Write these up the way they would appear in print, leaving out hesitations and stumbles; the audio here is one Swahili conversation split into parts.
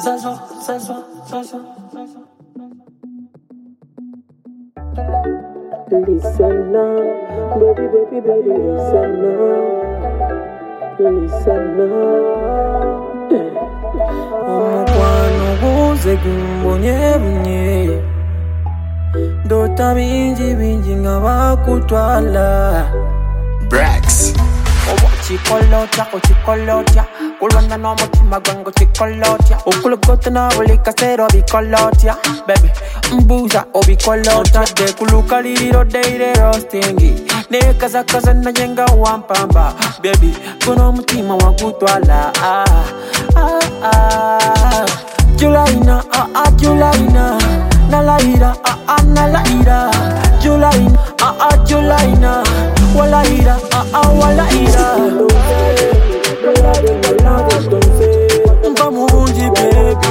Listen now, baby, listen now. Listen now. Omukwano guze gumbonye bunye, ndota bingi nga bakutwala. Brax. Chikolotya kulwana n'omutima gwange chikolotya okulogota buli kaseera obikolotya baby mbuuza obikolotya de kulukaliriro deire roasting nekazakaza naye nga wampamba baby guno omutima wagutwala Julaina Julaina nalaira nalaira Julaina Julaina walaira walaira Bamunji baby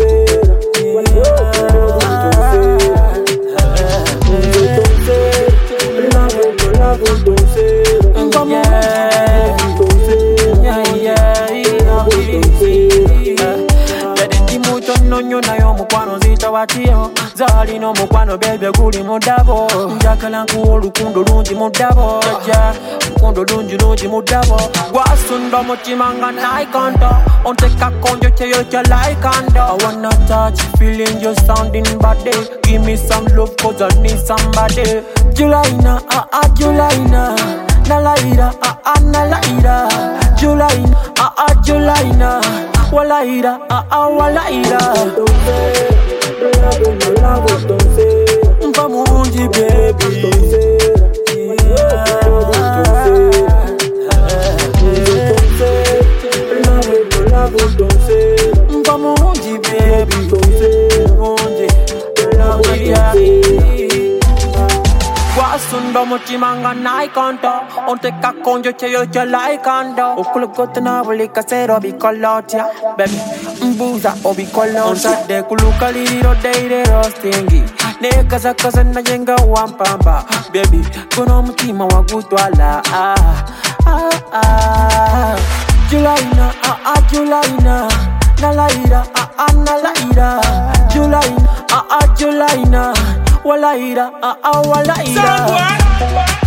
Nonyo nayo mukwano zita watiyo Zali no mukwano bebe guli mudabo Njakala nkuwa olukundo lungi mudabo Mukundo lungi mudabo Gwasunda mutima nga naikonto Onteka konjo cheyo cha laikando I wanna touch feeling you sounding body Give me some love cause I need somebody Julaina Julaina nalaira nalaira Julaina Julaina walaira walaira Bamunji baby Bamunji baby Gwasunda mutima nga naikonto Onteka konjo cheyo cha laikando Okulogota buli kaseera obikolotya baby mbuuza obikolotya de kulukaliriro deire roasting nekazakaza naye nga wampamba baby guno omutima wagutwala Julaina Julaina nalaira nalaira Julaina Julaina walaira walaira